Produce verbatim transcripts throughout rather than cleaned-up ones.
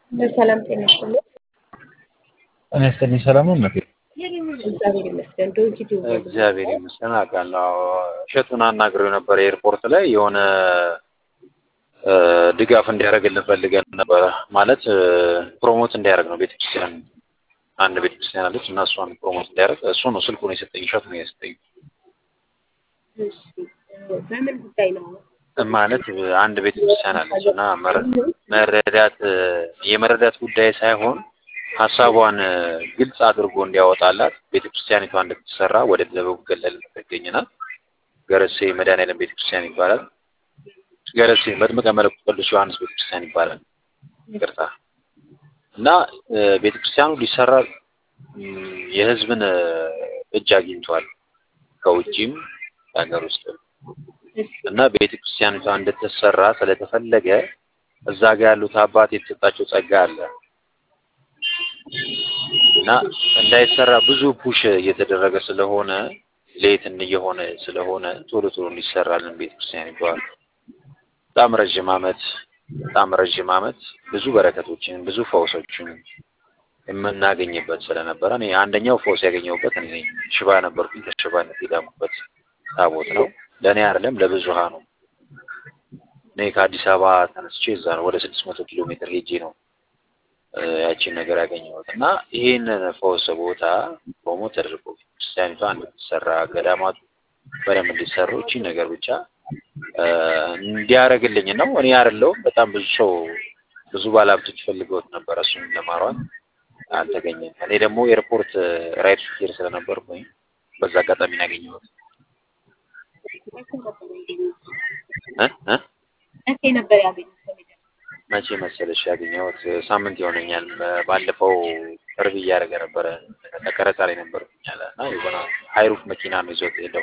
በሰላም ጤና ይስጥልኝ። እኔ ስተኝ ሰላም ነው ማለት እግዚአብሔር ይመስገን። ዶንኪ ቲዩብ እግዚአብሔር ይመስገን አውቃለሁ። እሸቱን አናግሬው ነበር ኤርፖርት ላይ የሆነ ድጋፍ እንዲያደርግልን ፈልገን ነበር። ማለት ፕሮሞት እንዲያደርግ ነው ቤተክርስቲያን አንድ ቤተክርስቲያን አለች እና እሷን ፕሮሞት እንዲያደርግ እሱ ነው ስልኩን የሰጠኝ እሸቱ ነው የሰጠኝ። እሺ በምን ጉዳይ ነው? ማለት አንድ ቤተክርስቲያን አለች እና መረዳት የመረዳት ጉዳይ ሳይሆን ሐሳቧን ግልጽ አድርጎ እንዲያወጣላት ቤተክርስቲያኒቷ እንድትሰራ ወደ ደቡብ ገለል ተገኘናል። ገረሴ መድኃኔዓለም ቤተክርስቲያን ይባላል። ገረሴ መጥምቀ መለኮት ቅዱስ ዮሐንስ ቤተክርስቲያን ይባላል። ይቅርታ እና ቤተክርስቲያኑ ሊሰራ የህዝብን እጅ አግኝቷል ከውጪም ሀገር ውስጥ እና ቤተክርስቲያኒቷ እንድትሰራ ስለተፈለገ እዛ ጋር ያሉት አባት የተሰጣቸው ጸጋ አለ እና እንዳይሰራ ብዙ ፑሽ እየተደረገ ስለሆነ ሌት እየሆነ ስለሆነ ቶሎ ቶሎ እንዲሰራልን ቤተክርስቲያን ይባላል። በጣም ረጅም ዓመት በጣም ረጅም ዓመት ብዙ በረከቶችን ብዙ ፈውሶችን የምናገኝበት ስለነበረ እኔ አንደኛው ፈውስ ያገኘሁበት እኔ ሽባ ነበርኩኝ። ከሽባነት የዳንኩበት ታቦት ነው። ለኔ አይደለም ለብዙሃኑ ነው። እኔ ከአዲስ አበባ ተነስቼ እዛ ነው ወደ ስድስት መቶ ኪሎ ሜትር ሄጄ ነው ያቺን ነገር ያገኘሁት እና ይሄንን ፈውስ ቦታ ፕሮሞት ተደርጎ ክርስቲያኒቷ እንድትሰራ ገዳማቱ በደንብ እንዲሰሩ እቺ ነገር ብቻ እንዲያረግልኝ ነው። እኔ አይደለሁም በጣም ብዙ ሰው ብዙ ባለሀብቶች ፈልገውት ነበር እሱን ለማሯን አልተገኘም። እኔ ደግሞ ኤርፖርት ራይድ ሹፌር ስለነበርኩኝ በዛ አጋጣሚ ያገኘሁት እ እ እቴ ነበር ያገኘሁት። መቼ መሰለሽ ያገኘሁት ሳምንት ይሆነኛል። ባለፈው ቅርብ እያደረገ ነበር ተከረታ ላይ ነበርኩኝ አለ እና የሆነ ሃይሩፍ መኪና ነው ይዞት ሄደው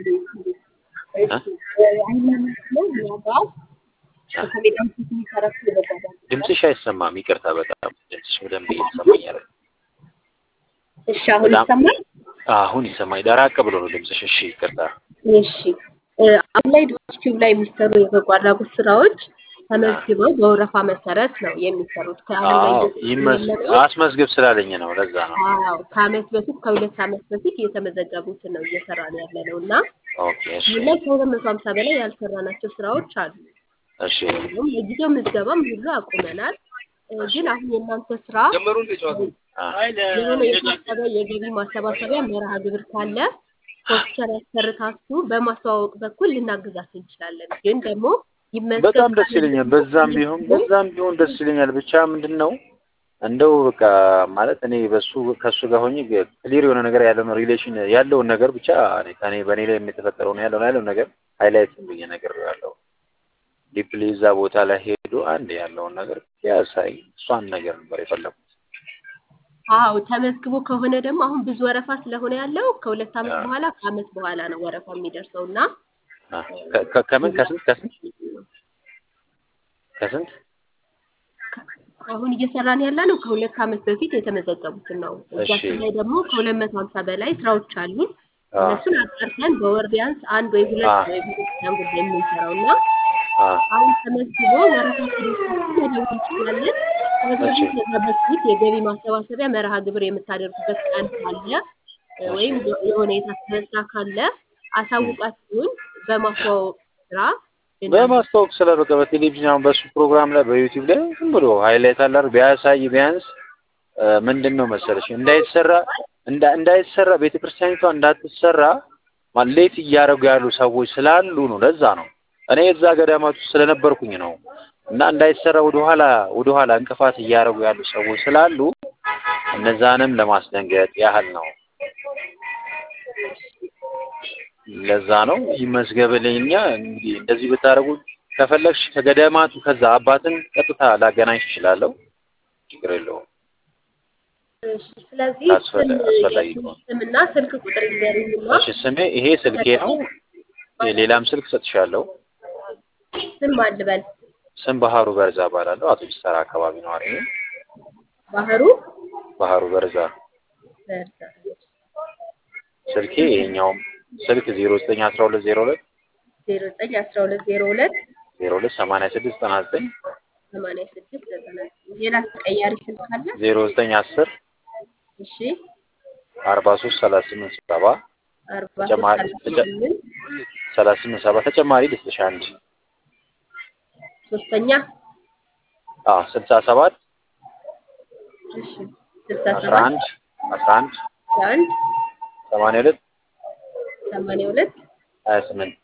ድምፅሽ አይሰማም። ይቅርታ በጣም ድምፅሽ በደንብ እየተሰማኝ አይደል? እሺ አሁን ይሰማል? አሁን ይሰማኝ። ደራቅ ብሎ ነው ድምፅሽ። እሺ ይቅርታ። እሺ አሁን ላይ ዩቲዩብ ላይ የሚሰሩ የበጎ አድራጎት ስራዎች ተመዝግበው በወረፋ መሰረት ነው የሚሰሩት። ከአሁን አስመዝግብ ስላለኝ ነው ለዛ ነው። አዎ ከአመት በፊት ከሁለት አመት በፊት የተመዘገቡትን ነው እየሰራን ያለነው እና ኦኬ እሺ ላይ ከሁለት መቶ ሃምሳ በላይ ያልሰራናቸው ስራዎች አሉ። እሺ ለጊዜው ምዝገባም ሁሉ አቁመናል። ግን አሁን የእናንተ ስራ የሆነ የታሰበ የገቢ ማሰባሰቢያ መርሃ ግብር ካለ ፖስተር ያሰርታችሁ በማስተዋወቅ በኩል ልናግዛችሁ እንችላለን። ግን ደግሞ በጣም ደስ ይለኛል። በዛም ቢሆን በዛም ቢሆን ደስ ይለኛል። ብቻ ምንድነው እንደው በቃ ማለት እኔ በሱ ከሱ ጋር ሆኜ ክሊር የሆነ ነገር ያለው ሪሌሽን ያለው ነገር ብቻ እኔ ከኔ በኔ ላይ የሚተፈጠረው ነው ያለው ያለው ነገር ሃይላይት ብዬ ነገር ያለው ዲፕሊ እዛ ቦታ ላይ ሄዶ አንድ ያለውን ነገር ያሳይ እሷን ነገር ነበር የፈለኩት። አዎ ተመዝግቦ ከሆነ ደግሞ አሁን ብዙ ወረፋ ስለሆነ ያለው ከሁለት አመት በኋላ ከአመት በኋላ ነው ወረፋ የሚደርሰውና ከምን ከስንት ከስንት ከስንት አሁን እየሰራን ያለነው ከሁለት አመት በፊት የተመዘገቡትን ነው። እዛችን ላይ ደግሞ ከሁለት መቶ ሃምሳ በላይ ስራዎች አሉ። እነሱን አጣርተን በወር ቢያንስ አንድ ወይ ሁለት ወይ ቢያንስ ጉዳይ የምንሰራውና አሁን ተመዝግቦ ወረፋ ሲደርስ ይችላል። ስለዚህ ከዛ በፊት የገቢ ማሰባሰቢያ መርሃ ግብር የምታደርጉበት ቀን ካለ ወይም የሆነ የታሰበ ስራ ካለ አሳውቃችሁን በማስተዋወቅ ስራ በማስተዋወቅ ስለ በቃ በቴሌቪዥን አሁን በሱ ፕሮግራም ላይ በዩቲዩብ ላይ ዝም ብሎ ሃይላይት አላር ቢያሳይ ቢያንስ ምንድነው መሰለሽ እንዳይሰራ እንዳይሰራ ቤተክርስቲያኒቷ እንዳትሰራ ማለት እያደረጉ ያሉ ሰዎች ስላሉ ነው። ለዛ ነው እኔ እዛ ገዳማቱ ስለነበርኩኝ ነው እና እንዳይሰራ ወደ ኋላ ወደ ኋላ እንቅፋት እያደረጉ ያሉ ሰዎች ስላሉ እነዛንም ለማስደንገጥ ያህል ነው። ለዛ ነው ይመስገበልኝኛ። እንግዲህ እንደዚህ ብታረጉ ከፈለግሽ ከገዳማቱ ከዛ አባትን ቀጥታ ላገናኝሽ እችላለሁ። ችግር የለውም። እሺ ስለዚህ ስምና ስልክ ቁጥር ይዘሩኝና እሺ ስሜ ይሄ ስልኬ ነው። ሌላም ስልክ ሰጥሻለሁ። ስም አልበል ስም ባህሩ በርዛ ባላለው አቶ ቢስተራ አካባቢ ነው አይደል? ባህሩ ባህሩ በርዛ በርዛ ስልኬ ይሄኛው ስልክ ዜሮ ዘጠኝ አስራ ሁለት ዜሮ ሁለት ዜሮ ዘጠኝ አስራ ሁለት ዜሮ ሁለት ዜሮ ሁለት ሰማንያ ስድስት ዘጠና ዘጠኝ ሰማንያ ስድስት ዘጠና ሌላ ተቀያሪ ስልክ አለ? ዜሮ ዘጠኝ አስር እሺ አርባ ሶስት ሰላሳ ስምንት ሰባ አርባ ተጨማሪ ሶስት ሰላሳ ስምንት ሰላሳ ስምንት ሰባ ተጨማሪ ልስጥሽ አንድ ሶስተኛ አዎ ስልሳ ሰባት እሺ ስልሳ አስራ ሰባት አንድ አስራ አንድ አንድ ሰማንያ ሁለት ሰማንያ ሁለት ሀያ ስምንት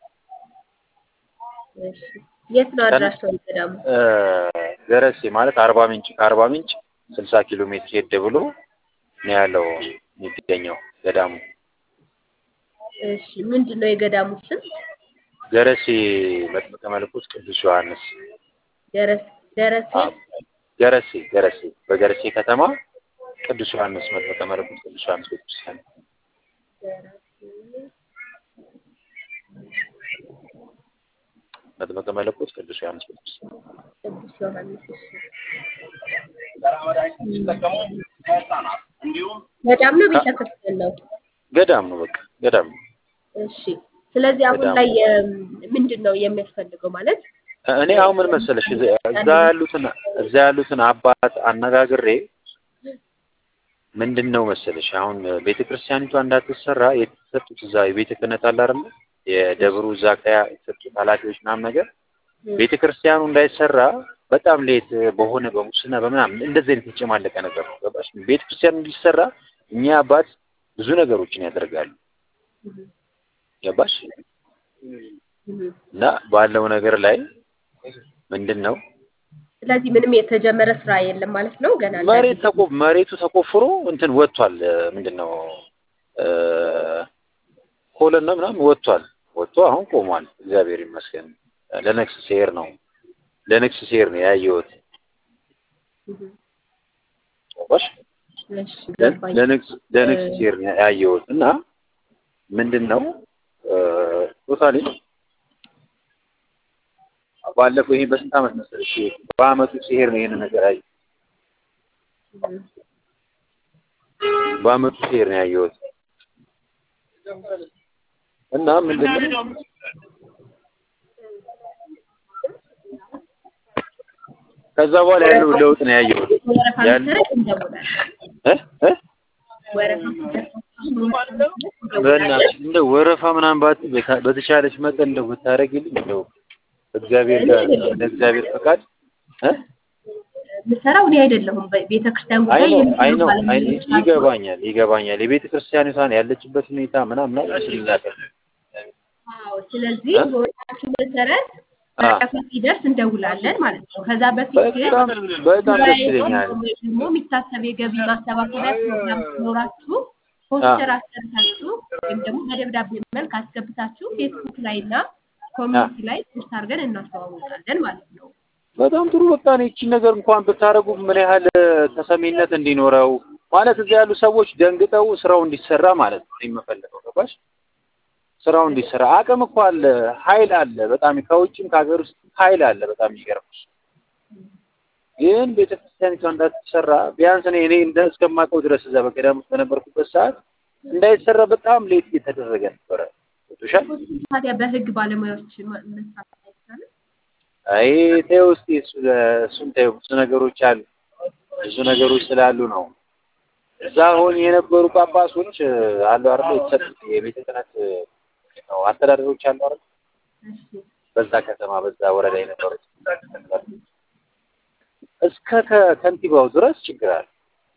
እሺ የት ነው አድራሻው ገዳሙ? ገረሴ ማለት አርባ ምንጭ ከአርባ ምንጭ ስልሳ ኪሎ ሜትር ሄድ ብሎ ነው ያለው የሚገኘው ገዳሙ። እሺ ምንድነው የገዳሙ ስም? ገረሴ መጥምቀ መለኮት ቅዱስ ዮሐንስ። ገረስ ገረሴ ገረሴ ገረሴ በገረሴ ከተማ ቅዱስ ዮሐንስ መጥምቀ መለኮት ቅዱስ ዮሐንስ ቤተክርስቲያን መጥምቀ መለኮት ቅዱስ ዮሐንስ ቤተክርስቲያን ቅዱስ ዮሐንስ። ገዳም ነው ቤተክርስቲያን ነው? ገዳም ነው በቃ ገዳም ነው። እሺ ስለዚህ አሁን ላይ ምንድነው የሚያስፈልገው ማለት? እኔ አሁን ምን መሰለሽ እዛ ያሉትን እዛ ያሉትን አባት አነጋግሬ ምንድነው መሰለሽ አሁን ቤተክርስቲያኒቷ እንዳትሰራ የተሰጡት እዛ የቤተ ክህነት አለ አይደል የደብሩ ዛካያ የተሰጡት ኃላፊዎች ምናምን ነገር ቤተክርስቲያኑ እንዳይሰራ በጣም ሌት በሆነ በሙስና በምናምን እንደዚህ አይነት የተጨማለቀ ነገር ነው ገባሽ? ቤተክርስቲያኑ እንዲሰራ እኛ አባት ብዙ ነገሮችን ያደርጋሉ ገባሽ? እና ባለው ነገር ላይ ምንድነው ስለዚህ ምንም የተጀመረ ስራ የለም ማለት ነው ገና መሬት ተቆ መሬቱ ተቆፍሮ እንትን ወጥቷል ምንድነው ኮለና ምናምን ወጥቷል ወጥቶ አሁን ቆሟል እግዚአብሔር ይመስገን ለነክስ ሴር ነው ለነክስ ሴር ነው ያየሁት ወሽ ለነክስ ለነክስ ሴር ነው ያየሁት እና ምንድነው ቶታሊ ባለፈው ይሄ በስንት አመት መሰለሽ በአመቱ ሲሄድ ነው ይሄን ነገር አይ በአመቱ ሲሄድ ነው ያየሁት እና ምንድነው ከዛ በኋላ ያለው ለውጥ ነው ያየሁት ያለው እ እ በእናትሽ እንደ ወረፋ ምናምን ባት በተቻለሽ መጠን እንደው ብታረጊልኝ እንደው እግዚአብሔር ጋር ለእግዚአብሔር ፈቃድ እ ምሰራው እኔ አይደለሁም ቤተክርስቲያን ጉዳይ አይ ነው አይ ይገባኛል ይገባኛል የቤተክርስቲያኒቷን ያለችበት ሁኔታ ምናምን ነው ስለዚህ አዎ ስለዚህ ወጣችሁ መሰረት አቀፍ ሲደርስ እንደውላለን ማለት ነው ከዛ በፊት ግን በጣም ደስ ይለኛል ደግሞ የሚታሰብ የገቢ ማሰባሰቢያ ፕሮግራም ኖራችሁ ፖስተር አሰርታችሁ ወይም ደግሞ በደብዳቤ መልክ አስገብታችሁ ፌስቡክ ላይና ኮሚኒቲ ላይ ፖስት አድርገን እናስተዋውቃለን ማለት ነው። በጣም ጥሩ በቃ ነው እቺ ነገር እንኳን ብታረጉ ምን ያህል ተሰሚነት እንዲኖረው ማለት እዚህ ያሉ ሰዎች ደንግጠው ስራው እንዲሰራ ማለት ነው የምፈልገው ገባሽ? ስራው እንዲሰራ አቅም እኮ አለ ኃይል አለ በጣም ከውጭም ከሀገር ውስጥ ኃይል አለ በጣም ይገርምሽ ግን ቤተክርስቲያኒቷ እንዳትሰራ ቢያንስ እኔ እኔ እንደስከማቀው ድረስ እዛ በገዳም ውስጥ በነበርኩበት ሰዓት እንዳይሰራ በጣም ሌት እየተደረገ ነበር ቶሻል ታዲያ በህግ ባለሙያዎች መስራት አይቻልም? አይ ተይው እስኪ እሱን ተይው ብዙ ነገሮች አሉ ብዙ ነገሮች ስላሉ ነው እዛ ሆነ የነበሩ ጳጳሶች አሉ አይደል የተሰጡት የቤተ ክህነት ነው አስተዳደሮች አሉ አይደል እሺ በዛ ከተማ በዛ ወረዳ የነበሩት እስከ ከንቲባው ድረስ ችግር አለ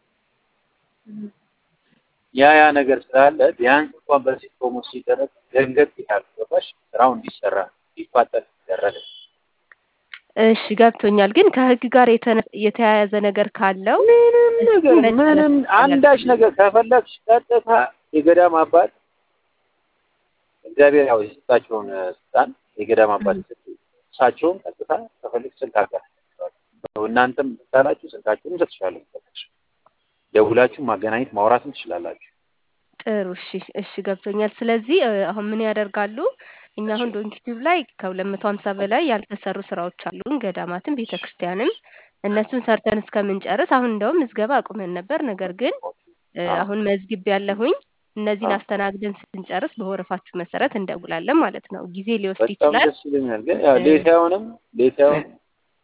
ያ ያ ነገር ስላለ ቢያንስ እንኳን በዚህ ፕሮሞት ሲደረግ ገንዘብ ይታል ገባሽ ስራው እንዲሰራ ይፋጠን ይደረግ እሺ ገብቶኛል ግን ከህግ ጋር የተያያዘ ነገር ካለው ምንም ነገር ምንም አንዳች ነገር ከፈለግሽ ቀጥታ የገዳም አባት እግዚአብሔር ያው የሰጣቸውን ስልጣን የገዳም አባት ሰጣቸውን ቀጥታ ከፈለግሽ ስልክ አጋር እናንተም ታላችሁ ስልካችሁን ትሰጥሻላችሁ ደውላችሁ ማገናኘት ማውራትም ትችላላችሁ ጥሩ እሺ እሺ ገብቶኛል ስለዚህ አሁን ምን ያደርጋሉ እኛ አሁን ዶንኪቲቭ ላይ ከሁለት መቶ ሃምሳ በላይ ያልተሰሩ ስራዎች አሉን ገዳማትም ቤተክርስቲያንም እነሱን ሰርተን እስከምንጨርስ አሁን እንደውም ምዝገባ አቁመን ነበር ነገር ግን አሁን መዝግብ ያለሁኝ እነዚህን አስተናግደን ስንጨርስ በወረፋችሁ መሰረት እንደውላለን ማለት ነው ጊዜ ሊወስድ ይችላል በጣም ደስ ይለኛል ግን ያው ሌታውንም ሌታው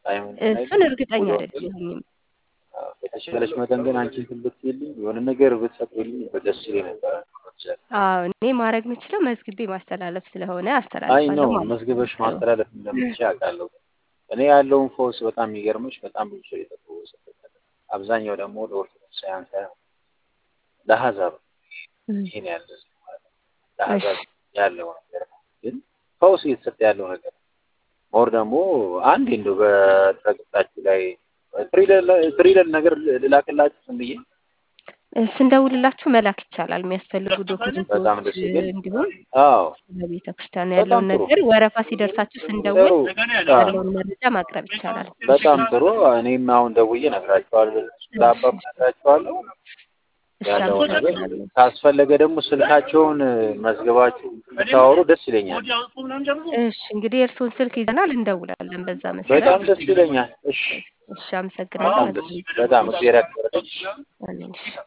አይምን እሱን እርግጠኛ አይደለሁም። የተሻለች መጠን ግን አንቺ ትልትልኝ የሆነ ነገር ብትሰጥልኝ በደስ ይለኝ ነበር። አዎ እኔ ማድረግ የምችለው መዝግቤ ማስተላለፍ ስለሆነ አይ አስተላልፋለሁ ነው ማለት መዝግበሽ ነው። ማስተላለፍ እንደምትችይ አውቃለሁ። እኔ ያለውን ፈውስ በጣም የሚገርምሽ በጣም ብዙ ሰው የተፈወሰበት አብዛኛው ደግሞ ለኦርቶዶክሳውያን ሳይሆን ለአሕዛብ ይሄን ያለ ለአሕዛብ ያለው ነገር ነው። ግን ፈውስ እየተሰጠ ያለው ነገር ሞር ደግሞ አንድ እንደው በድረገጻችሁ ላይ ትሪለር ነገር ልላክላችሁ ዝም ብዬ ስንደውልላችሁ መላክ ይቻላል። የሚያስፈልጉ በጣም ደስ ዶክመንቶች ይላል። እንዲሁም አዎ በቤተ ክርስቲያን በጣም ያለውን ጥሩ ነገር ወረፋ ሲደርሳችሁ ስንደውል ጥሩ አዎ ያለውን መረጃ ማቅረብ ይቻላል። በጣም ጥሩ። እኔም አሁን ደውዬ እነግራቸዋለሁ ለአባባ እነግራቸዋለሁ እሺ ያለው ነገር አመሰግናለሁ። ካስፈለገ ደግሞ ስልካቸውን መዝግባችሁ ብታወሩ ደስ ይለኛል። እሺ እንግዲህ የእርስዎን ስልክ ይዘናል፣ እንደውላለን በዛ መሰረት። በጣም ደስ ይለኛል። እሺ እሺ አመሰግናለሁ። በጣም ደስ በጣም እግዚአብሔር ያክብርልኝ። አሜን። እሺ